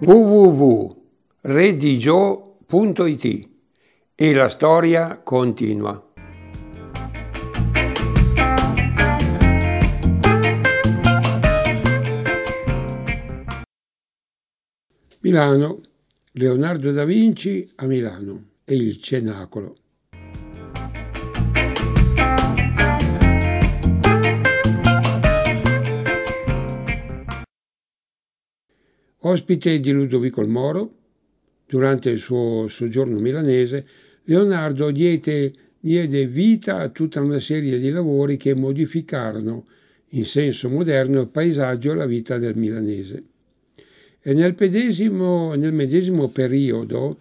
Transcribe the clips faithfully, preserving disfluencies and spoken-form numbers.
w w w punto redigio punto it e la storia continua. Milano, Leonardo da Vinci a Milano e il Cenacolo. Ospite di Ludovico il Moro, durante il suo soggiorno milanese, Leonardo diede, diede vita a tutta una serie di lavori che modificarono in senso moderno il paesaggio e la vita del milanese. E nel medesimo, nel medesimo periodo,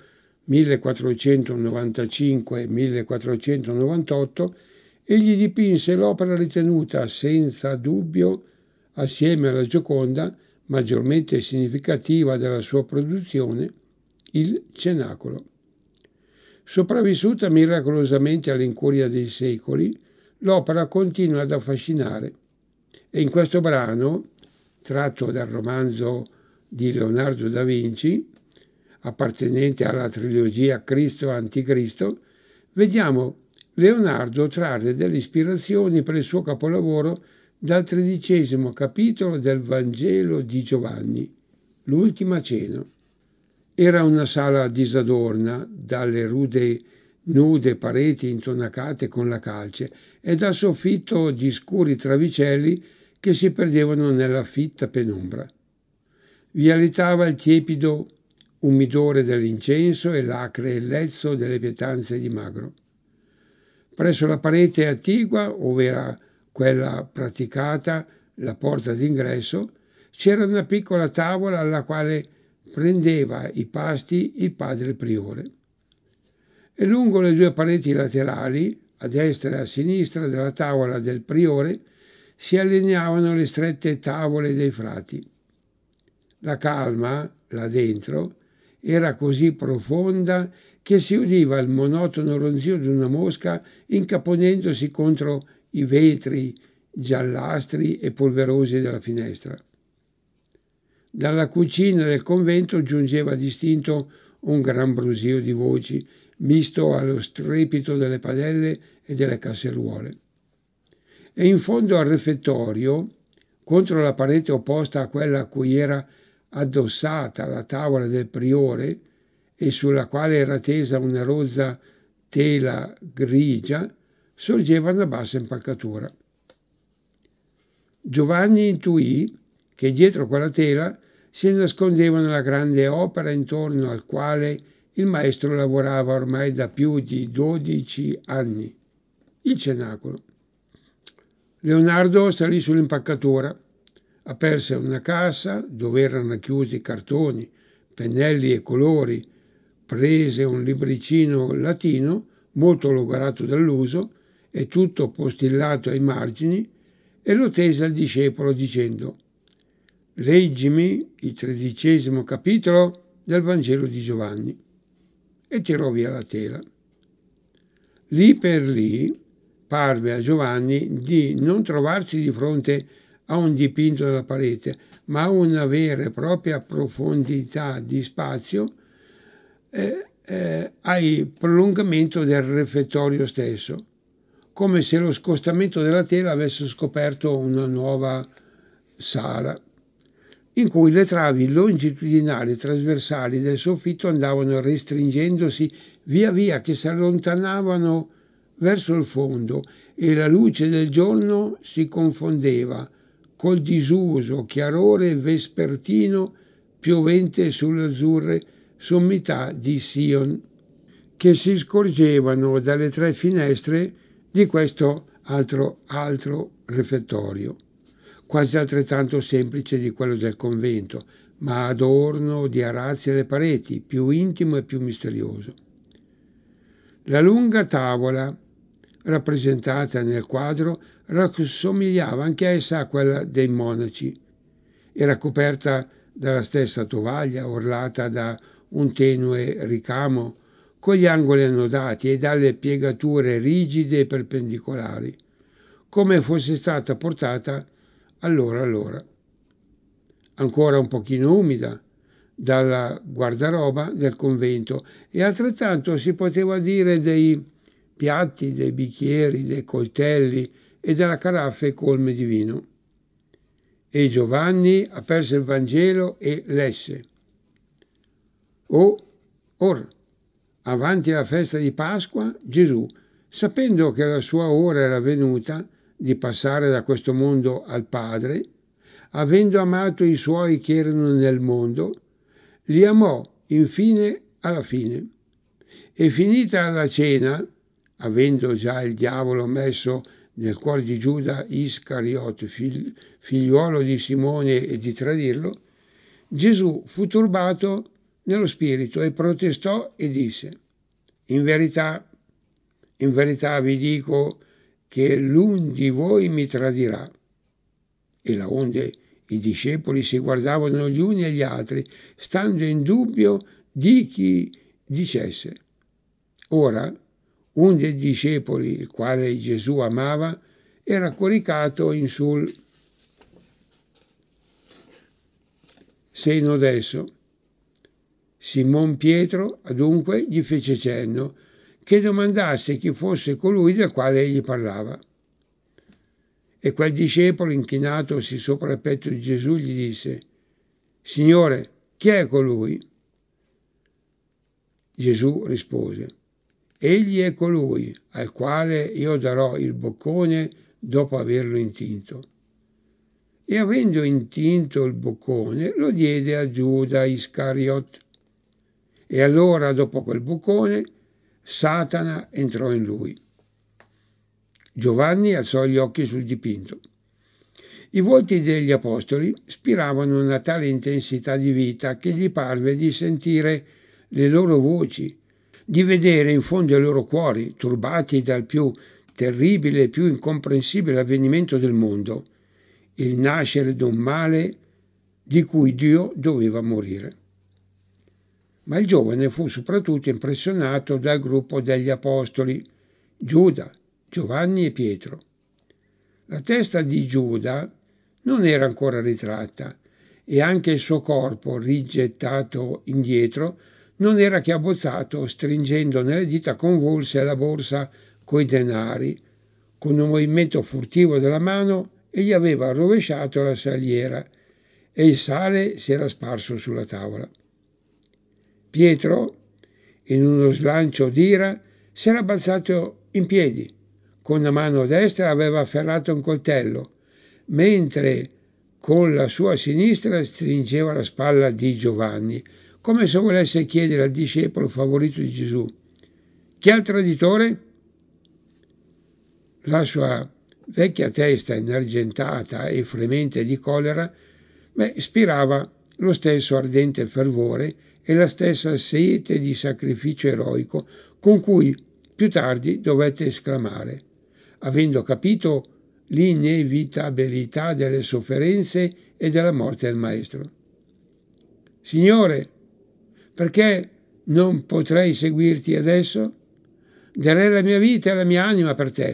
millequattrocentonovantacinque millequattrocentonovantotto, egli dipinse l'opera ritenuta senza dubbio, assieme alla Gioconda, maggiormente significativa della sua produzione, il Cenacolo. Sopravvissuta miracolosamente all'incuria dei secoli, l'opera continua ad affascinare. E in questo brano, tratto dal romanzo di Leonardo da Vinci, appartenente alla trilogia Cristo Anticristo, vediamo Leonardo trarre delle ispirazioni per il suo capolavoro dal tredicesimo capitolo del Vangelo di Giovanni, l'Ultima Cena. Era una sala disadorna, dalle rude, nude pareti intonacate con la calce e dal soffitto di scuri travicelli che si perdevano nella fitta penombra. Vi alitava il tiepido umidore dell'incenso e l'acre lezzo delle pietanze di magro. Presso la parete attigua, ovvero quella praticata, la porta d'ingresso, c'era una piccola tavola alla quale prendeva i pasti il padre priore. E lungo le due pareti laterali, a destra e a sinistra della tavola del priore, si allineavano le strette tavole dei frati. La calma, là dentro, era così profonda che si udiva il monotono ronzio di una mosca incaponendosi contro i vetri giallastri e polverosi della finestra. Dalla cucina del convento giungeva distinto un gran brusio di voci, misto allo strepito delle padelle e delle casseruole. E in fondo al refettorio, contro la parete opposta a quella a cui era addossata la tavola del priore e sulla quale era tesa una rozza tela grigia, sorgeva una bassa impalcatura. Giovanni intuì che dietro quella tela si nascondeva una grande opera intorno al quale il maestro lavorava ormai da più di dodici anni, il Cenacolo. Leonardo salì sull'impalcatura, aperse una cassa dove erano chiusi cartoni, pennelli e colori, prese un libricino latino molto logorato dall'uso e tutto postillato ai margini e lo tese al discepolo dicendo: «Leggimi il tredicesimo capitolo del Vangelo di Giovanni», e tirò via la tela. Lì per lì parve a Giovanni di non trovarsi di fronte a un dipinto della parete, ma a una vera e propria profondità di spazio eh, eh, al prolungamento del refettorio stesso, come se lo scostamento della tela avesse scoperto una nuova sala, in cui le travi longitudinali e trasversali del soffitto andavano restringendosi via via che si allontanavano verso il fondo e la luce del giorno si confondeva col disuso chiarore vespertino piovente sulle azzurre sommità di Sion, che si scorgevano dalle tre finestre di questo altro, altro refettorio, quasi altrettanto semplice di quello del convento, ma adorno di arazzi alle pareti, più intimo e più misterioso. La lunga tavola, rappresentata nel quadro, rassomigliava anch'essa a quella dei monaci. Era coperta dalla stessa tovaglia, orlata da un tenue ricamo, con gli angoli annodati e dalle piegature rigide e perpendicolari, come fosse stata portata allora allora. Ancora un pochino umida, dalla guardaroba del convento, e altrettanto si poteva dire dei piatti, dei bicchieri, dei coltelli e della caraffe colme di vino. E Giovanni aperse il Vangelo e lesse: O, or, avanti alla festa di Pasqua, Gesù, sapendo che la sua ora era venuta di passare da questo mondo al Padre, avendo amato i suoi che erano nel mondo, li amò infine alla fine. E finita la cena, avendo già il diavolo messo nel cuore di Giuda Iscariot, figliuolo di Simone, e di tradirlo, Gesù fu turbato nello spirito e protestò e disse: In verità, in verità vi dico che l'un di voi mi tradirà. E laonde i discepoli si guardavano gli uni agli altri, stando in dubbio di chi dicesse. Ora, un dei discepoli, il quale Gesù amava, era coricato in sul seno desso. Simon Pietro, adunque, gli fece cenno che domandasse chi fosse colui del quale egli parlava. E quel discepolo, inchinatosi sopra il petto di Gesù, gli disse: Signore, chi è colui? Gesù rispose: Egli è colui al quale io darò il boccone dopo averlo intinto. E avendo intinto il boccone, lo diede a Giuda Iscariot. E allora, dopo quel boccone, Satana entrò in lui. Giovanni alzò gli occhi sul dipinto. I volti degli apostoli spiravano una tale intensità di vita che gli parve di sentire le loro voci, di vedere in fondo ai loro cuori, turbati dal più terribile e più incomprensibile avvenimento del mondo, il nascere d'un male di cui Dio doveva morire. Ma il giovane fu soprattutto impressionato dal gruppo degli apostoli, Giuda, Giovanni e Pietro. La testa di Giuda non era ancora ritratta e anche il suo corpo, rigettato indietro, non era che abbozzato, stringendo nelle dita convulse la borsa coi denari. Con un movimento furtivo della mano egli aveva rovesciato la saliera e il sale si era sparso sulla tavola. Pietro, in uno slancio d'ira, si era balzato in piedi. Con la mano destra aveva afferrato un coltello, mentre con la sua sinistra stringeva la spalla di Giovanni, come se volesse chiedere al discepolo favorito di Gesù: chi è il traditore? La sua vecchia testa inargentata e fremente di collera beh, ispirava lo stesso ardente fervore e la stessa sete di sacrificio eroico con cui più tardi dovette esclamare, avendo capito l'inevitabilità delle sofferenze e della morte del Maestro: Signore, perché non potrei seguirti adesso? Darei la mia vita e la mia anima per te.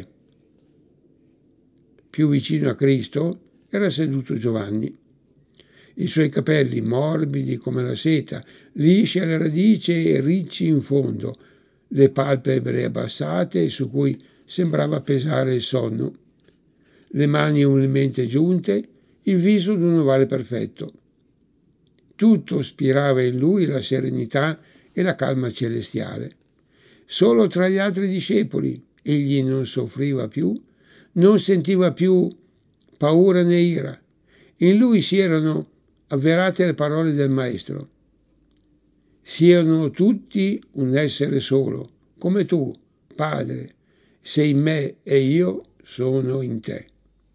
Più vicino a Cristo era seduto Giovanni. I suoi capelli, morbidi come la seta, lisci alle radici e ricci in fondo, le palpebre abbassate su cui sembrava pesare il sonno, le mani umilmente giunte, il viso d'un ovale perfetto. Tutto spirava in lui la serenità e la calma celestiale. Solo tra gli altri discepoli egli non soffriva più, non sentiva più paura né ira. In lui si erano avverate le parole del Maestro: siano tutti un essere solo, come tu, Padre, sei in me e io sono in te.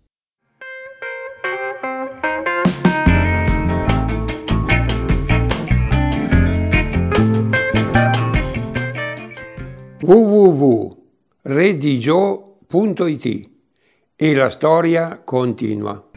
w w w punto redigio punto it e la storia continua.